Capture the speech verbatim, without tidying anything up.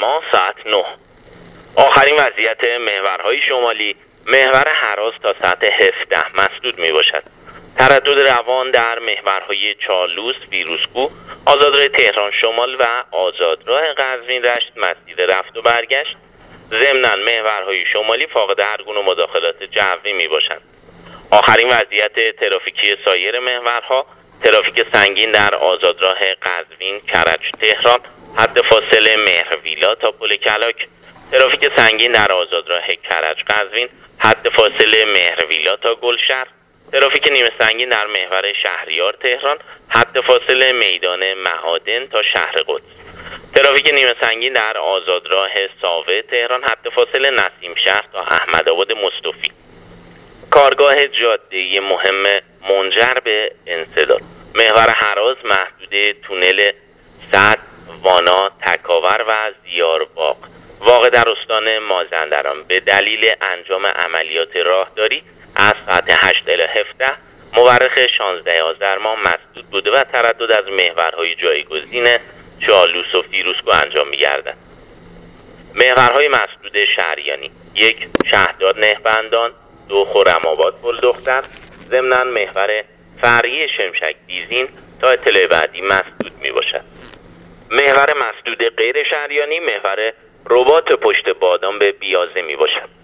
ماه ساعت نه. آخرین وضعیت محورهای شمالی محور هراز تا ساعت هفده مسدود می باشد. تردد روان در محورهای چالوس، فیروزکوه، آزادراه تهران شمال و آزادراه قزوین رشت مسیر رفت و برگشت. ضمناً محورهای شمالی فاقد هر گونه مداخلات جوی می باشند. آخرین وضعیت ترافیکی سایر محورها: ترافیک سنگین در آزادراه قزوین کرج تهران حد فاصله مهرویلا تا پل کلاک، ترافیک سنگین در آزادراه کرج قزوین حد فاصله مهرویلا تا گلشهر، ترافیک نیمه سنگین در محور شهریار تهران حد فاصله میدان معادن تا شهر قدس، ترافیک نیمه سنگین در آزادراه ساوه تهران حد فاصله نسیم شهر تا احمدآباد مصطفی. کارگاه جاده‌ای مهم منجر به انسداد: محور هراز محدوده تونل سد، وانا، تکاور و زیارباغ واقع در استان مازندران به دلیل انجام عملیات راهداری از ساعت هشت الی هفده مورخ شانزده آذر ماه مسدود بوده و تردد از محورهای جایگزین چالوس و فیروزکوه انجام می‌گردد. محورهای مسدود شهریانی: یک شهداد نهبندان، دو خرم‌آباد پل دختر. ضمناً محور فرعی شمشک دیزین تا اطلاع بعدی مسدود می باشد. محور مسدود غیر شهریانی محور رباط پشت بادام به بیازه می باشد.